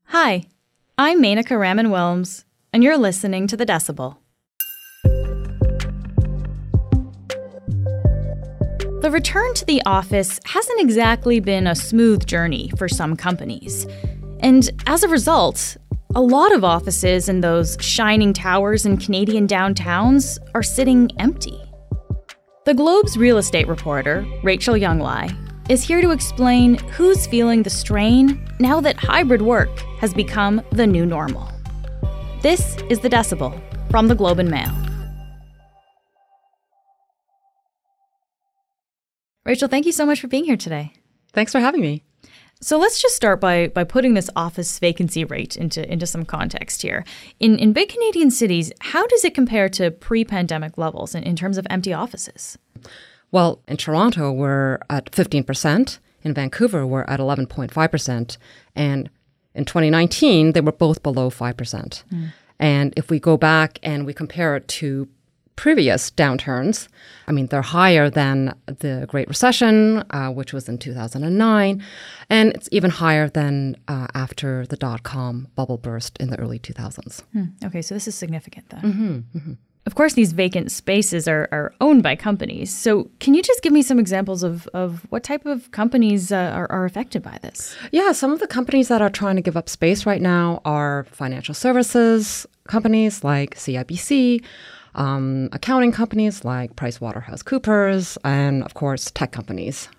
Hi, I'm Menaka Raman-Wilms, and you're listening to The Decibel. The return to the office hasn't exactly been a smooth journey for some companies. And as a result, a lot of offices in those shining towers in Canadian downtowns are sitting empty. The Globe's real estate reporter, Rachel Younglai, is here to explain who's feeling the strain now that hybrid work has become the new normal. This is The Decibel from the Globe and Mail. Rachel, thank you so much for being here today. Thanks for having me. So let's just start by putting this office vacancy rate into some context here. In big Canadian cities, how does it compare to pre-pandemic levels in terms of empty offices? Well, in Toronto, we're at 15%. In Vancouver, we're at 11.5%. And in 2019, they were both below 5%. And if we go back and we compare it to previous downturns, I mean, they're higher than the Great Recession, which was in 2009. And it's even higher than after the dot-com bubble burst in the early 2000s. Okay, so this is significant then. Of course, these vacant spaces are owned by companies. So can you just give me some examples of what type of companies are affected by this? Yeah, some of the companies that are trying to give up space right now are financial services companies like CIBC, accounting companies like PricewaterhouseCoopers, and of course, tech companies.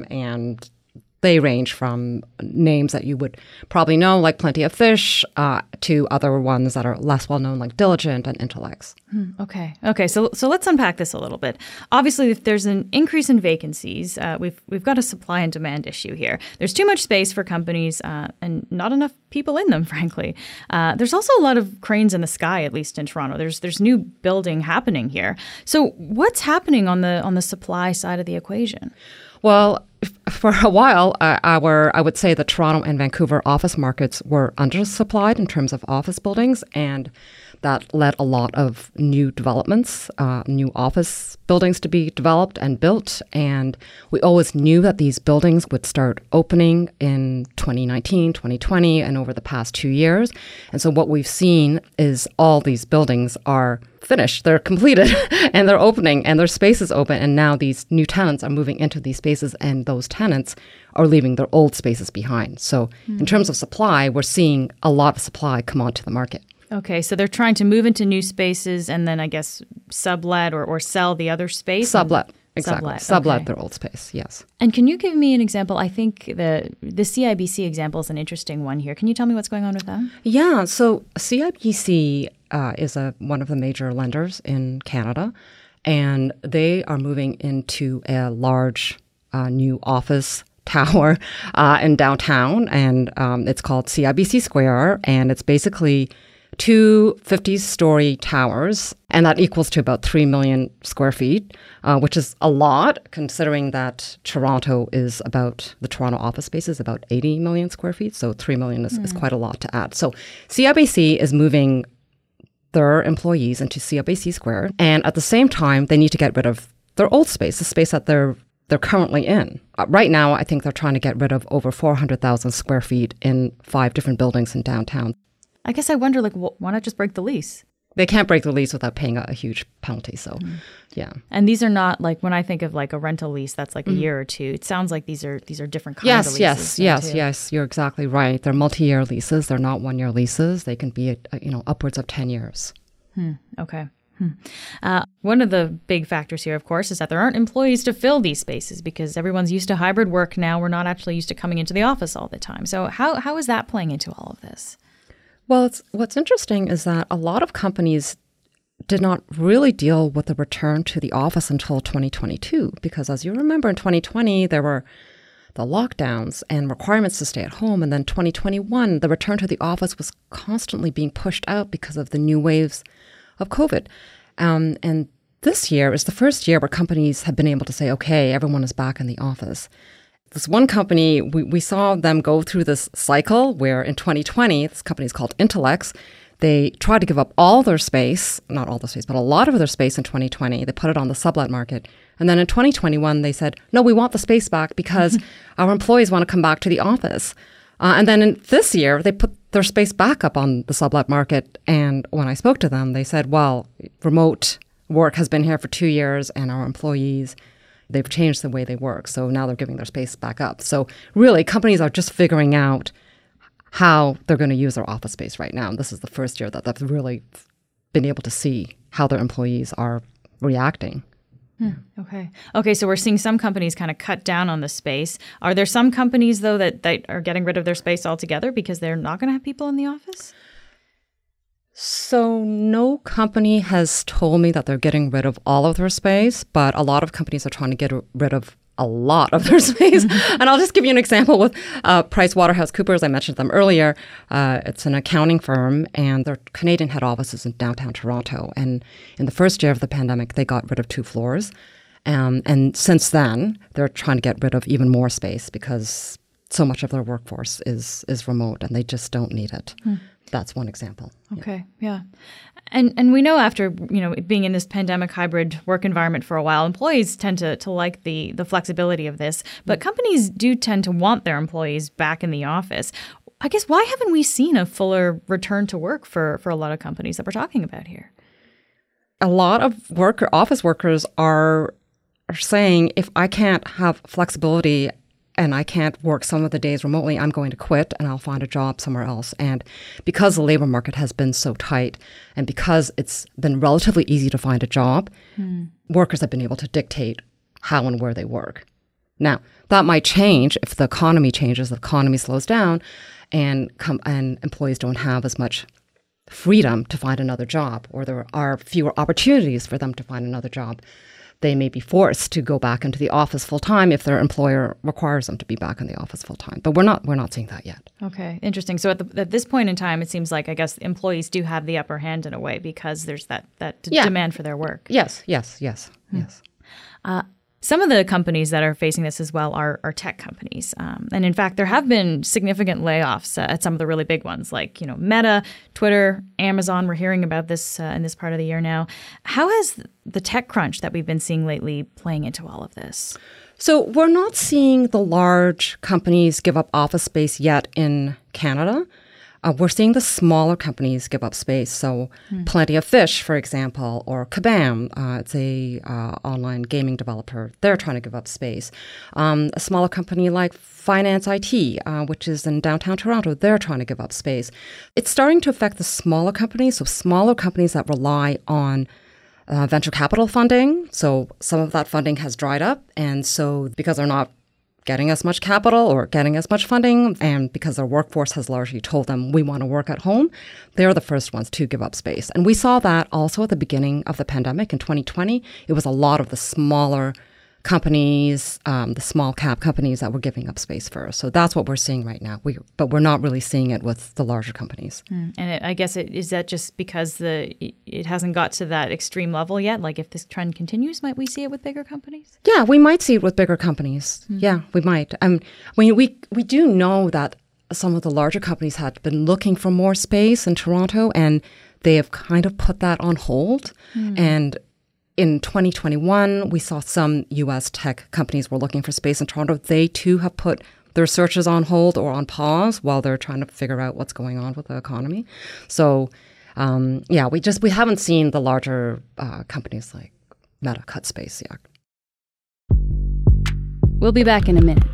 And they range from names that you would probably know, like Plenty of Fish, to other ones that are less well-known, like Diligent and Intellex. Okay. So let's unpack this a little bit. Obviously, if there's an increase in vacancies, we've got a supply and demand issue here. There's too much space for companies and not enough people in them, frankly. There's also a lot of cranes in the sky, at least in Toronto. There's new building happening here. So what's happening on the supply side of the equation? Well, for a while, I would say the Toronto and Vancouver office markets were undersupplied in terms of office buildings, and that led a lot of new developments, new office buildings to be developed and built. And we always knew that these buildings would start opening in 2019, 2020, and over the past 2 years. And so what we've seen is all these buildings are finished, they're completed, and they're opening, and their space is open. And now these new tenants are moving into these spaces, and those tenants are leaving their old spaces behind. So in terms of supply, we're seeing a lot of supply come onto the market. Okay, so they're trying to move into new spaces and then I guess sublet or sell the other space? Sublet, exactly. Sublet their old space, yes. And can you give me an example? I think the CIBC example is an interesting one here. Can you tell me what's going on with them? Yeah, so CIBC is one of the major lenders in Canada, and they are moving into a large new office tower in downtown, and it's called CIBC Square, and it's basically two 50-story towers, and that equals to about 3 million square feet, which is a lot considering that Toronto office space is about 80 million square feet, so 3 million is quite a lot to add. So CIBC is moving their employees into CIBC Square, and at the same time, they need to get rid of their old space, the space that they're currently in. Right now, I think they're trying to get rid of over 400,000 square feet in 5 different buildings in downtown. I guess I wonder, why not just break the lease? They can't break the lease without paying a huge penalty, so yeah. And these are not, when I think of a rental lease, that's a year or two. It sounds like these are different kinds of leases. Yes, you're exactly right. They're multi-year leases. They're not one-year leases. They can be, upwards of 10 years. Okay. One of the big factors here, of course, is that there aren't employees to fill these spaces because everyone's used to hybrid work now. We're not actually used to coming into the office all the time. So how is that playing into all of this? Well, what's interesting is that a lot of companies did not really deal with the return to the office until 2022, because as you remember, in 2020, there were the lockdowns and requirements to stay at home. And then 2021, the return to the office was constantly being pushed out because of the new waves of COVID. And this year is the first year where companies have been able to say, okay, everyone is back in the office. This one company, we saw them go through this cycle where in 2020, this company is called Intellex. They tried to give up all their space, not all the space, but a lot of their space in 2020. They put it on the sublet market. And then in 2021, they said, no, we want the space back because our employees want to come back to the office. And then this year, they put their space back up on the sublet market. And when I spoke to them, they said, well, remote work has been here for 2 years, and our employees, they've changed the way they work. So now they're giving their space back up. So really, companies are just figuring out how they're going to use their office space right now. And this is the first year that they've really been able to see how their employees are reacting. Okay, so we're seeing some companies kind of cut down on the space. Are there some companies, though, that are getting rid of their space altogether because they're not going to have people in the office? So no company has told me that they're getting rid of all of their space, but a lot of companies are trying to get rid of a lot of their space. And I'll just give you an example with PricewaterhouseCoopers. I mentioned them earlier. It's an accounting firm, and their Canadian head office is in downtown Toronto. And in the first year of the pandemic, they got rid of 2 floors. And since then, they're trying to get rid of even more space because so much of their workforce is remote, and they just don't need it. That's one example. Okay, yeah. And we know after, being in this pandemic hybrid work environment for a while, employees tend to like the flexibility of this, but companies do tend to want their employees back in the office. I guess, why haven't we seen a fuller return to work for a lot of companies that we're talking about here? A lot of office workers are saying, if I can't have flexibility and I can't work some of the days remotely, I'm going to quit and I'll find a job somewhere else. And because the labor market has been so tight, and because it's been relatively easy to find a job, workers have been able to dictate how and where they work. Now, that might change if the economy changes, the economy slows down, and employees don't have as much freedom to find another job, or there are fewer opportunities for them to find another job. They may be forced to go back into the office full time if their employer requires them to be back in the office full time. But we're not seeing that yet. Okay, interesting. So at this point in time, it seems like, I guess, employees do have the upper hand in a way because there's that demand for their work. Yes. Some of the companies that are facing this as well are tech companies. And in fact, there have been significant layoffs at some of the really big ones like, Meta, Twitter, Amazon. We're hearing about this in this part of the year now. How has the tech crunch that we've been seeing lately playing into all of this? So we're not seeing the large companies give up office space yet in Canada. We're seeing the smaller companies give up space. So Plenty of Fish, for example, or Kabam, it's a online gaming developer. They're trying to give up space. A smaller company like Finance IT, which is in downtown Toronto, they're trying to give up space. It's starting to affect the smaller companies, so smaller companies that rely on venture capital funding. So some of that funding has dried up. And so because they're not getting as much capital or getting as much funding, and because their workforce has largely told them, we want to work at home, they're the first ones to give up space. And we saw that also at the beginning of the pandemic in 2020. It was a lot of the smaller companies, the small cap companies that were giving up space first. So that's what we're seeing right now. But we're not really seeing it with the larger companies. And I guess is that just because it hasn't got to that extreme level yet? Like if this trend continues, might we see it with bigger companies? Yeah, we might see it with bigger companies. Yeah, we might. We do know that some of the larger companies had been looking for more space in Toronto, and they have kind of put that on hold. And in 2021, we saw some U.S. tech companies were looking for space in Toronto. They, too, have put their searches on hold or on pause while they're trying to figure out what's going on with the economy. So, we haven't seen the larger companies like Meta cut space yet. We'll be back in a minute.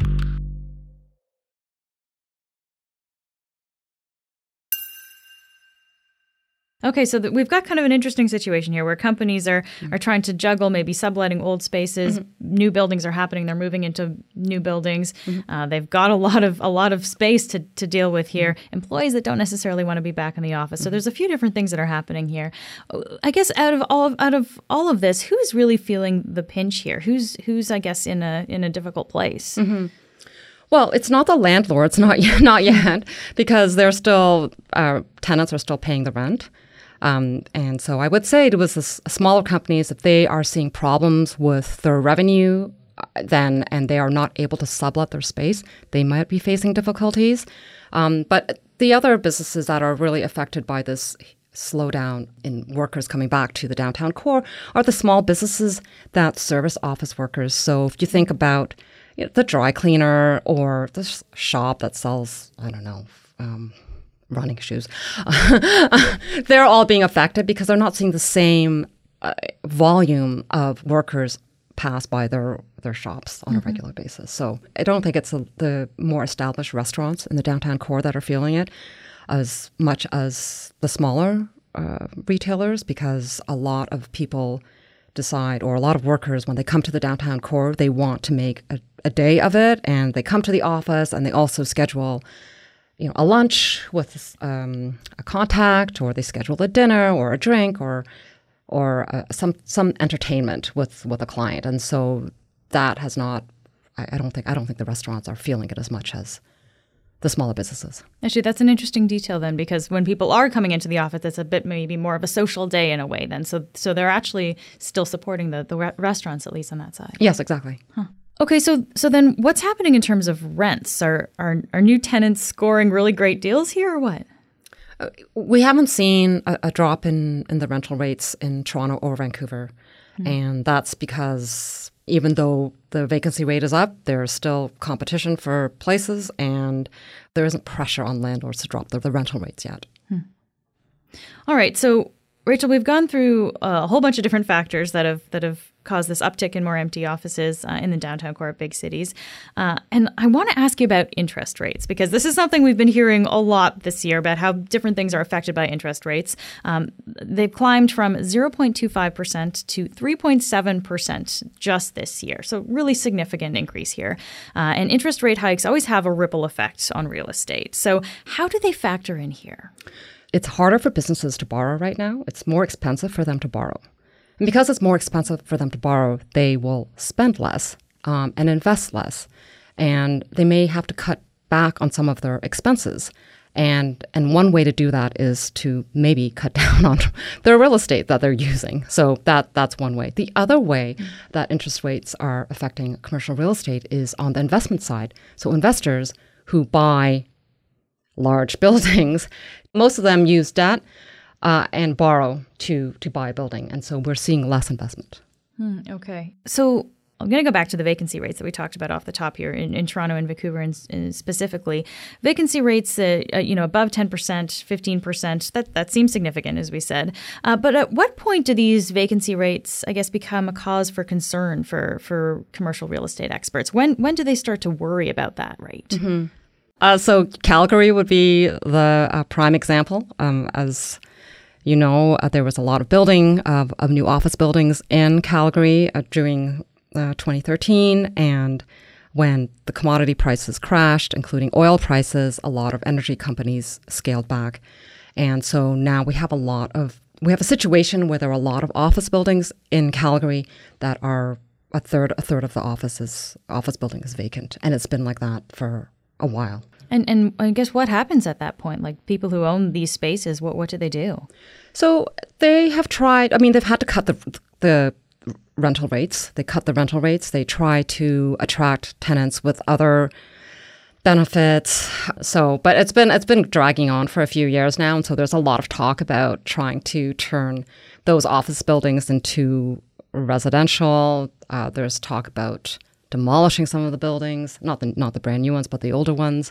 Okay, so we've got kind of an interesting situation here where companies are trying to juggle maybe subletting old spaces. New buildings are happening. They're moving into new buildings. They've got a lot of space to deal with here. Employees that don't necessarily want to be back in the office. So there's a few different things that are happening here. I guess out of all of this, who's really feeling the pinch here? Who's I guess in a difficult place? Well, it's not the landlords, not yet, because they're still tenants are still paying the rent. And so I would say it was the smaller companies, if they are seeing problems with their revenue and they are not able to sublet their space, they might be facing difficulties. But the other businesses that are really affected by this slowdown in workers coming back to the downtown core are the small businesses that service office workers. So if you think about the dry cleaner or the shop that sells, I don't know, running shoes. They're all being affected because they're not seeing the same volume of workers pass by their shops on a regular basis. So I don't think it's the more established restaurants in the downtown core that are feeling it as much as the smaller retailers, because a lot of people decide, or a lot of workers, when they come to the downtown core, they want to make a day of it, and they come to the office and they also schedule a lunch with a contact, or they schedule a dinner or a drink or some entertainment with a client. And so that has not, I don't think the restaurants are feeling it as much as the smaller businesses. Actually, that's an interesting detail then, because when people are coming into the office, it's a bit maybe more of a social day in a way then. So they're actually still supporting the restaurants, at least on that side. Yes, exactly. Huh. Okay, so then what's happening in terms of rents? Are new tenants scoring really great deals here or what? We haven't seen a drop in the rental rates in Toronto or Vancouver. And that's because even though the vacancy rate is up, there's still competition for places, and there isn't pressure on landlords to drop the rental rates yet. All right. So, Rachel, we've gone through a whole bunch of different factors that have caused this uptick in more empty offices in the downtown core of big cities. And I want to ask you about interest rates, because this is something we've been hearing a lot this year about how different things are affected by interest rates. They've climbed from 0.25% to 3.7% just this year. So really significant increase here. And interest rate hikes always have a ripple effect on real estate. So how do they factor in here? It's harder for businesses to borrow right now. It's more expensive for them to borrow. And because it's more expensive for them to borrow, they will spend less and invest less. And they may have to cut back on some of their expenses. And one way to do that is to maybe cut down on their real estate that they're using. So that's one way. The other way that interest rates are affecting commercial real estate is on the investment side. So investors who buy large buildings, most of them use debt and borrow to buy a building. And so we're seeing less investment. Okay. So I'm going to go back to the vacancy rates that we talked about off the top here in Toronto and Vancouver and specifically. Vacancy rates, above 10%, 15%, that seems significant, as we said. But at what point do these vacancy rates, I guess, become a cause for concern for commercial real estate experts? When do they start to worry about that rate? Mm-hmm. So Calgary would be the prime example. As you know, there was a lot of building of new office buildings in Calgary during 2013. And when the commodity prices crashed, including oil prices, a lot of energy companies scaled back. And so now we have a situation where there are a lot of office buildings in Calgary that are a third of the office building is vacant. And it's been like that for a while. And I guess what happens at that point? Like people who own these spaces, what do they do? So they have tried, they've had to cut the rental rates. They cut the rental rates. They try to attract tenants with other benefits. So, but it's been dragging on for a few years now. And so there's a lot of talk about trying to turn those office buildings into residential. There's talk about demolishing some of the buildings, not the brand new ones, but the older ones.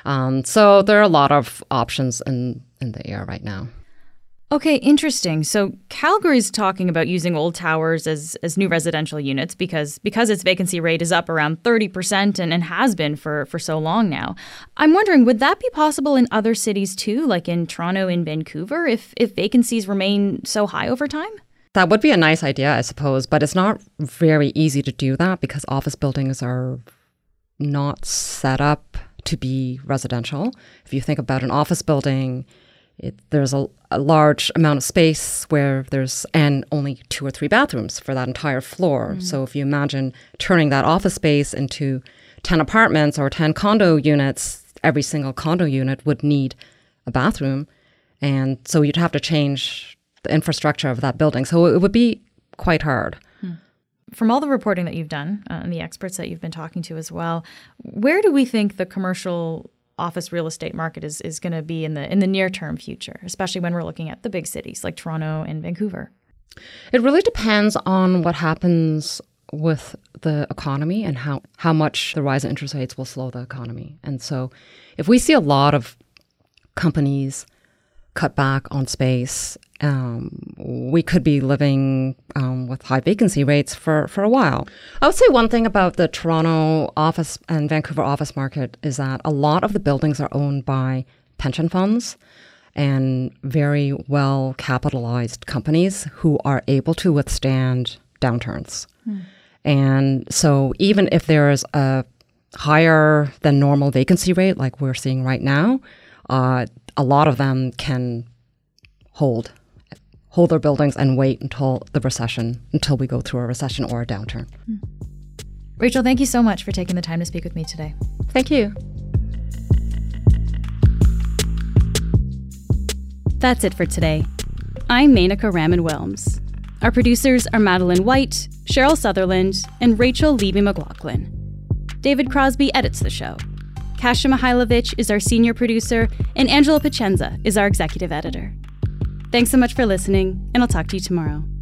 So there are a lot of options in the air right now. Okay, interesting. So Calgary's talking about using old towers as new residential units because its vacancy rate is up around 30% and has been for so long now. I'm wondering, would that be possible in other cities too, like in Toronto and Vancouver, if vacancies remain so high over time? That would be a nice idea, I suppose, but it's not very easy to do that because office buildings are not set up to be residential. If you think about an office building, there's a large amount of space and only 2 or 3 bathrooms for that entire floor. Mm. So if you imagine turning that office space into 10 apartments or 10 condo units, every single condo unit would need a bathroom. And so you'd have to change the infrastructure of that building. So it would be quite hard. From all the reporting that you've done and the experts that you've been talking to as well, where do we think the commercial office real estate market is going to be in the near-term future, especially when we're looking at the big cities like Toronto and Vancouver? It really depends on what happens with the economy and how much the rise in interest rates will slow the economy. And so if we see a lot of companies cut back on space, we could be living with high vacancy rates for a while. I would say one thing about the Toronto office and Vancouver office market is that a lot of the buildings are owned by pension funds and very well capitalized companies who are able to withstand downturns. And so even if there is a higher than normal vacancy rate like we're seeing right now, a lot of them can hold their buildings and wait until we go through a recession or a downturn. Rachel, thank you so much for taking the time to speak with me today. Thank you. That's it for today. I'm Menaka Raman-Wilms. Our producers are Madeline White, Cheryl Sutherland, and Rachel Levy-McLaughlin. David Crosby edits the show. Kasia Mihailovich is our senior producer, and Angela Pacenza is our executive editor. Thanks so much for listening, and I'll talk to you tomorrow.